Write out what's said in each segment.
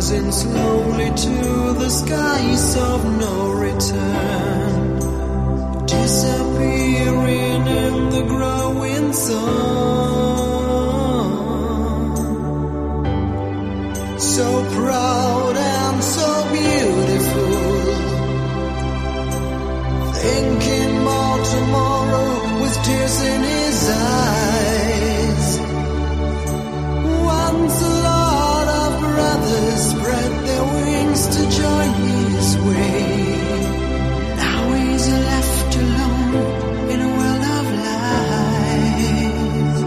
rising slowly to the skies of no return, disappearing in the growing sun. So proud and so beautiful, thinking more tomorrow with tears in his eyes. Once a lot of brothers spread their wings to join his way. Now he's left alone in a world of lies.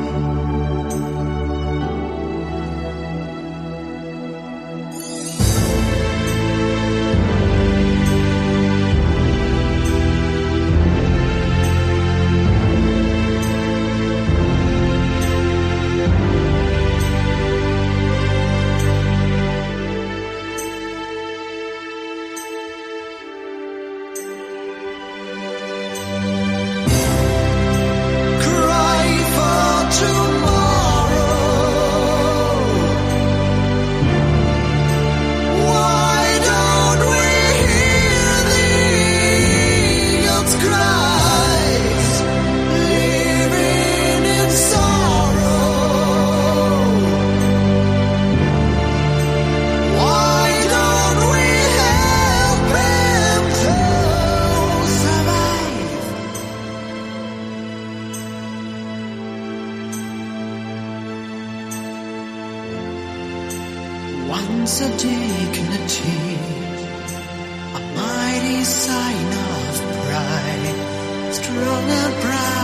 Once a dignity, a mighty sign of pride, strong and proud.